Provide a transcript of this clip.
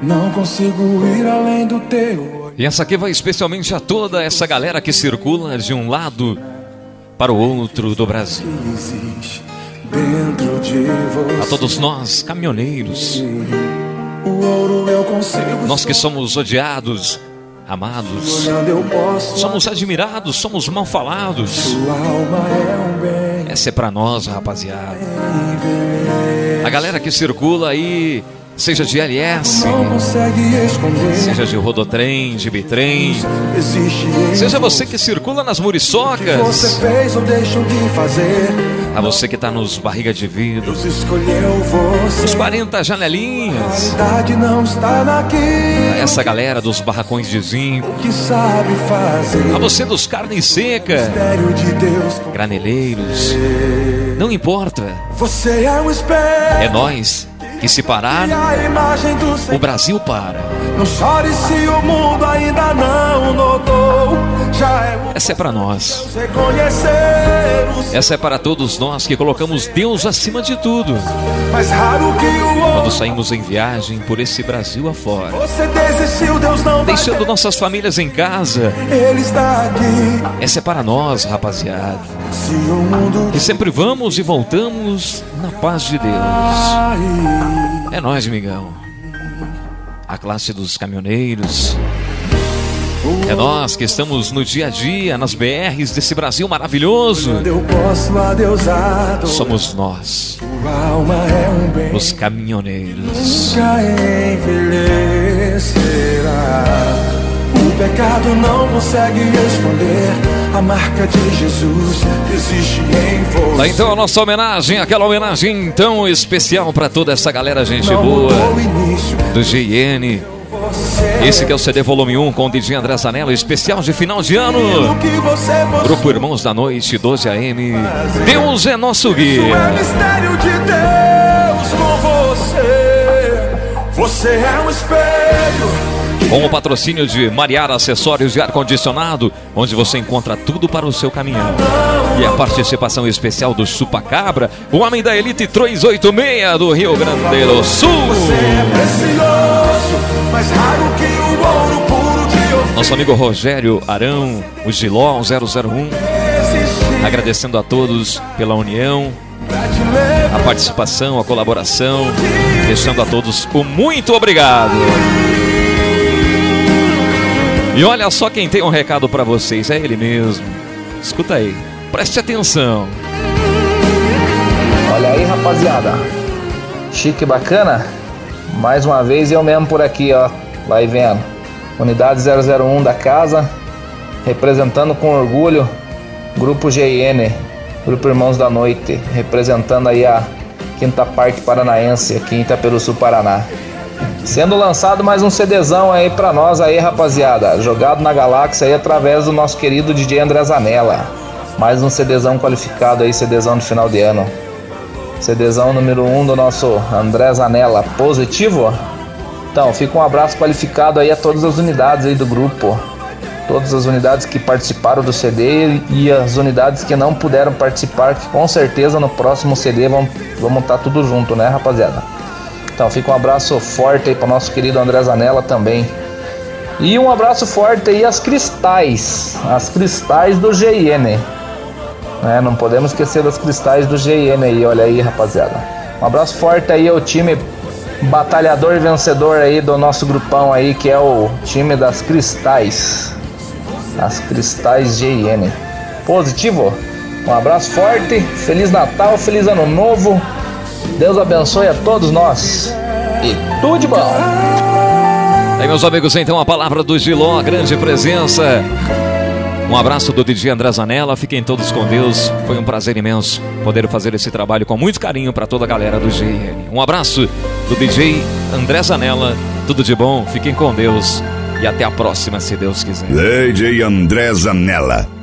Não consigo ir além do teu. E essa aqui vai especialmente a toda essa galera que circula de um lado para o outro do Brasil. Dentro de você. A todos nós, caminhoneiros. O ouro eu consigo. Nós que somos odiados, amados, Eu posso. somos admirados, somos mal falados. Sua alma é um bem. Essa é pra nós, rapaziada. A galera que circula aí, seja de LS, Não consegue esconder. seja de rodotrem, de bitrem, Existe em seja você que circula nas você muriçocas, fez ou deixou de fazer. a você que tá nos barriga de vidro, Deus escolheu você. os 40 janelinhas, A verdade não está naquilo a essa galera dos barracões de zinco, que sabe fazer. a você dos carne seca, Mistério de Deus. graneleiros, não importa, Você é um espelho. é nós que se parar, E a imagem do o Senhor. Brasil para. Não chore se o mundo ainda não notou. Já é muito Essa é pra nós. reconhecer o Essa é para todos nós que colocamos Deus acima de tudo. mais raro que o Quando outro. saímos em viagem por esse Brasil afora, Você desistiu, Deus não vai deixando nossas famílias em casa. Ele está aqui. Essa é para nós, rapaziada, Se o mundo que sempre vamos e voltamos na paz de Deus. cair. É nós, migão. A classe dos caminhoneiros. É nós que estamos no dia a dia, nas BRs desse Brasil maravilhoso. Eu posso adeusar. Somos nós, Tua alma é um bem. os caminhoneiros. Nunca envelhecerá. O pecado não consegue esconder a marca de Jesus que existe em você. Tá, então a nossa homenagem, aquela homenagem tão especial pra toda essa galera, gente Não boa, mudou o início. do GN. Você Esse que é o CD volume 1 com o DJ André Zanella, especial de final de o ano. que você possui. Grupo Irmãos da Noite, 12 AM. Deus é nosso guia. É mistério de Deus com você. Você é um espelho. Com o patrocínio de Mariara Acessórios de Ar-Condicionado, onde você encontra tudo para o seu caminhão. E a participação especial do Chupacabra, o homem da Elite 386 do Rio Grande do Sul. Você é precioso, mais raro que o ouro puro de ofício. Nosso amigo Rogério Arão, o Giló 001, agradecendo a todos pela união, a participação, a colaboração, deixando a todos o muito obrigado. E olha só quem tem um recado pra vocês, é ele mesmo. Escuta aí, preste atenção. Olha aí, rapaziada, chique, bacana. Mais uma vez eu mesmo por aqui, ó, vai vendo. Unidade 001 da casa, representando com orgulho Grupo GN, Grupo Irmãos da Noite, representando aí a quinta parte paranaense aqui em Itaperuçu, Paraná. Sendo lançado mais um CDzão aí pra nós aí, rapaziada, jogado na galáxia aí através do nosso querido DJ André Zanella. Mais um CDzão qualificado aí, CDzão de final de ano. CDzão número 1 do nosso André Zanella, positivo? Então, fica um abraço qualificado aí a todas as unidades aí do grupo. Todas as unidades que participaram do CD e as unidades que não puderam participar, que com certeza no próximo CD vamos estar tudo junto, né, rapaziada? Então, fica um abraço forte aí para o nosso querido André Zanella também. E um abraço forte aí às cristais do GN. Não podemos esquecer das cristais do GN aí, olha aí, rapaziada. Um abraço forte aí ao time batalhador e vencedor aí do nosso grupão aí, que é o time das cristais. As cristais GN. Positivo? Um abraço forte, Feliz Natal, Feliz Ano Novo. Deus abençoe a todos nós. E tudo de bom. Aí, meus amigos, então a palavra do Giló, a grande presença. Um abraço do DJ André Zanella, fiquem todos com Deus. Foi um prazer imenso poder fazer esse trabalho com muito carinho para toda a galera do GN. Um abraço do DJ André Zanella, tudo de bom, fiquem com Deus e até a próxima, se Deus quiser. DJ André Zanella.